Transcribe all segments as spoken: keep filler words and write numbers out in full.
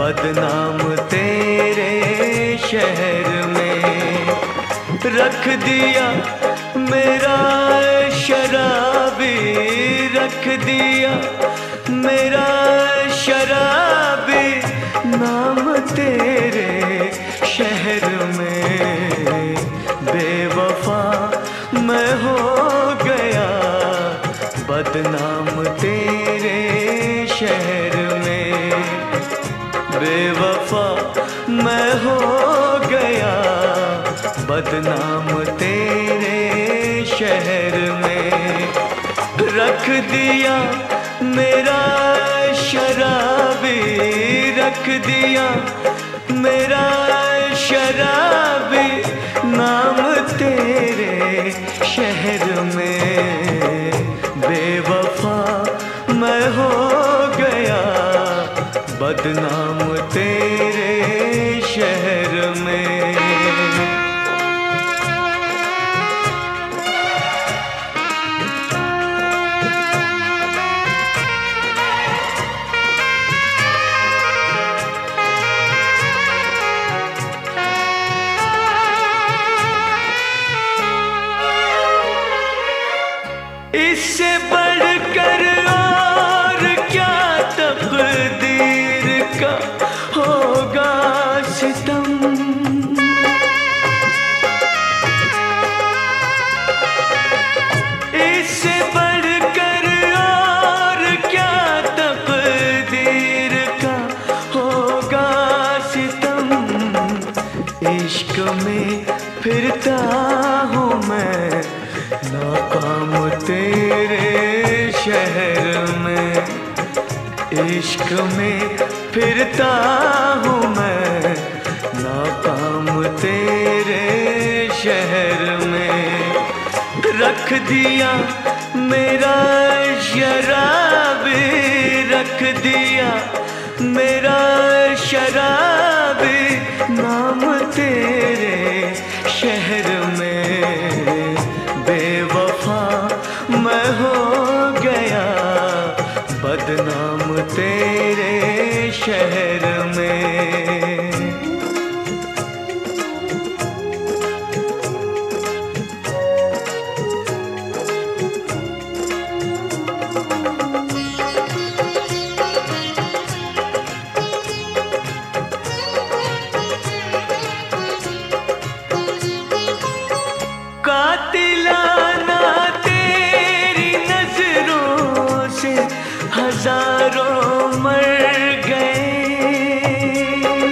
बदनाम तेरे शहर में रख दिया मेरा शराबी, रख दिया मेरा शराबी नाम तेरे शहर में। बेवफा मैं हो गया बदनाम तेरे शहर में, बेवफा मैं हो गया बदनाम तेरे शहर में। रख दिया मेरा शराबी, रख दिया मेरा शराबी नाम तेरे शहर में। बेवफा मैं हो गया बदनाम तेरे शहर में। इससे बढ़कर और क्या तकदीर का होगा सितम, इससे बढ़कर और क्या तकदीर का होगा सितम। इश्क में फिरता हूँ मैं नाकाम तेरे शहर में, इश्क में फिरता हूँ मैं नाकाम तेरे शहर में। रख दिया मेरा शराबी, रख दिया मेरा शराबी नाम तेरे शहर में। बेवफा मैं हो गया बदनाम तेरे शहर में। कातिलाना तेरी नजरों से हजारों मर गए,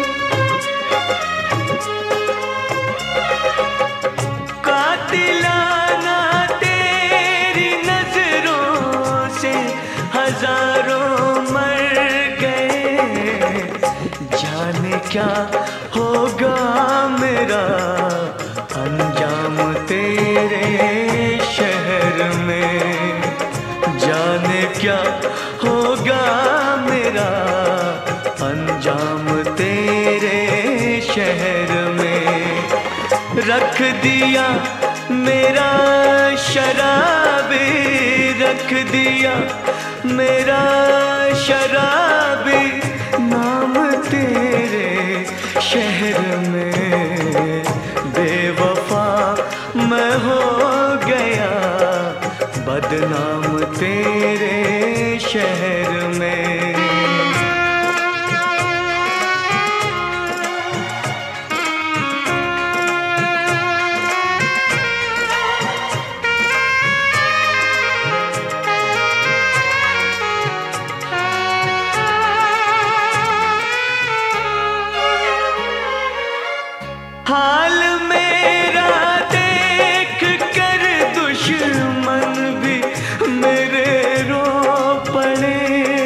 कातिलाना तेरी नजरों से हजारों मर गए। जाने क्या होगा मेरा अंजाम तेरे शहर में, जाने क्या होगा मेरा अंजाम तेरे शहर में। रख दिया मेरा शराबी, रख दिया मेरा शराबी नाम तेरे शहर में। बेवफा मैं हो गया बदनाम तेरे शहर में। हाल मेरा देख कर दुश्मन भी मेरे रो पड़े,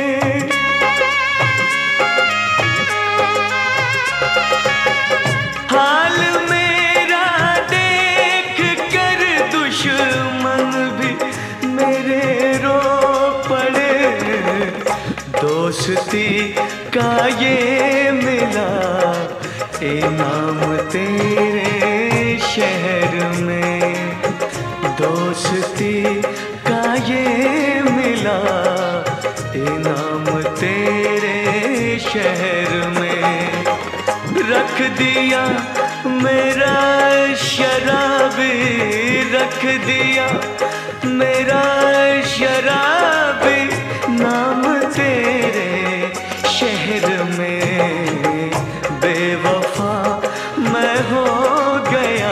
हाल मेरा देख कर दुश्मन भी मेरे रो पड़े। दोस्ती का ये मिला इनाम तेरे शहर में, दोस्ती का ये मिला इनाम तेरे शहर में। रख दिया मेरा शराबी, रख दिया मेरा शराबी नाम तेरे शहर में। बेवफा मैं हो गया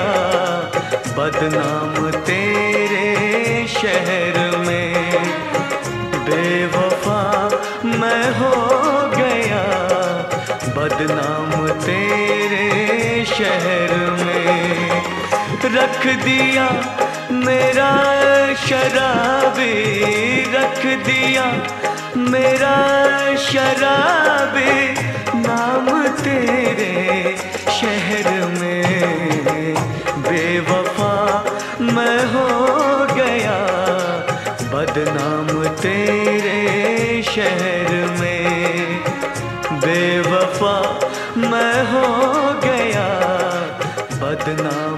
बदनाम तेरे शहर में। बेवफा मैं हो गया बदनाम तेरे शहर में। रख दिया मेरा शराबी, रख दिया मेरा शराबी नाम तेरे शहर में। बेवफा मैं हो गया बदनाम तेरे शहर में। बेवफा मैं हो गया बदनाम